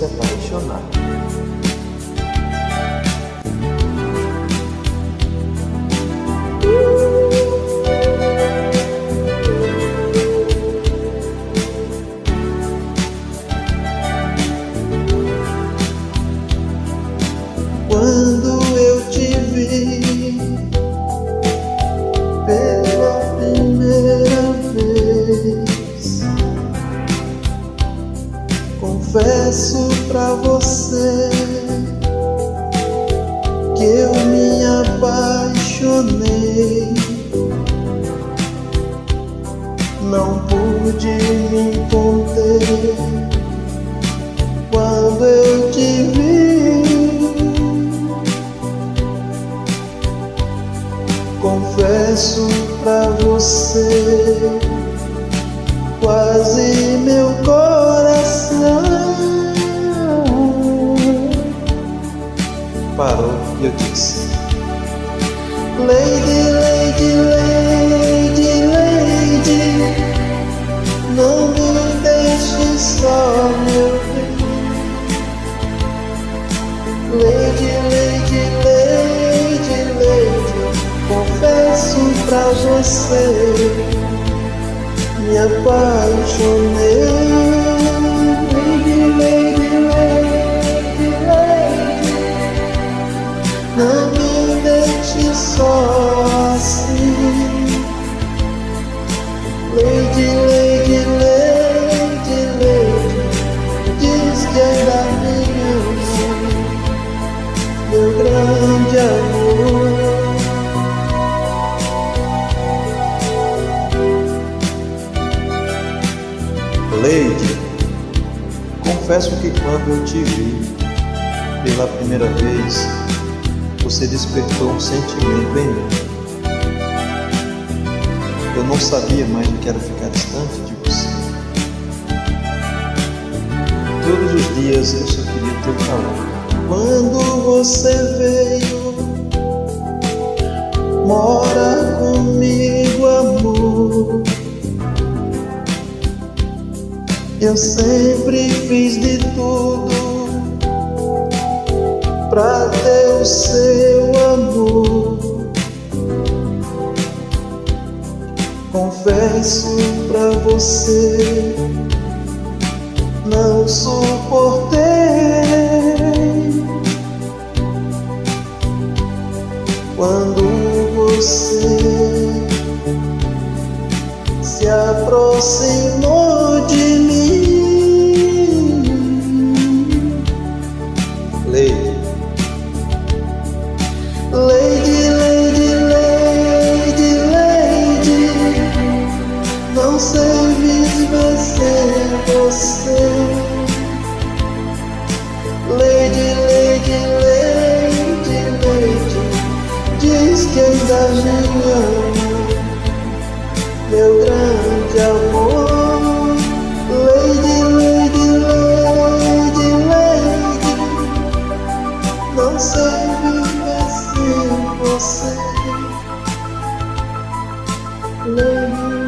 apaixonar. Quando eu te vi pela primeira vez, confesso pra você que eu me apaixonei. Não pude me conter quando eu te vi. Confesso pra você, quase meu coração Parou e eu disse: Lady, lady, lady, lady, não me deixe só, meu bem. Lady, lady, lady, lady, confesso pra você, me apaixonei. Lady, lady, lady, lady, não me deixe só assim. Lady, lady, lady, lady, diz que ainda me ama, meu grande amor. Lady, confesso que quando eu te vi pela primeira vez, você despertou um sentimento em mim. Eu não sabia mais o que era ficar distante de você. Todos os dias eu só queria teu calor. Quando você veio mora comigo, amor, eu sempre fiz de tudo pra ter o seu amor. Confesso pra você, não suportei quando você se aproximou de mim. Lady, lady, lady, lady, lady, não sei viver sem você. Lady, lady, lady, lady, diz que ainda me ama, meu grande amor. Lady, lady, lady, lady, não sei viver sem você. Lady,